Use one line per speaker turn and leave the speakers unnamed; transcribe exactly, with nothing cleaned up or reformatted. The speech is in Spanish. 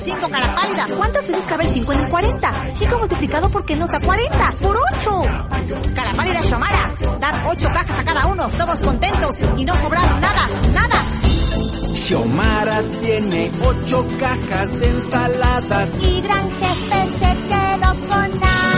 cinco, cara pálida.
¿Cuántas veces cabe el cinco en el cuarenta? cinco multiplicado por qué nos da cuarenta. ¡Por ocho!
Cara pálida, Xiomara. Dar ocho cajas a cada uno, todos contentos y no sobrar nada, nada.
Xiomara tiene ocho cajas de ensaladas
y Gran Jefe se quedó con nada.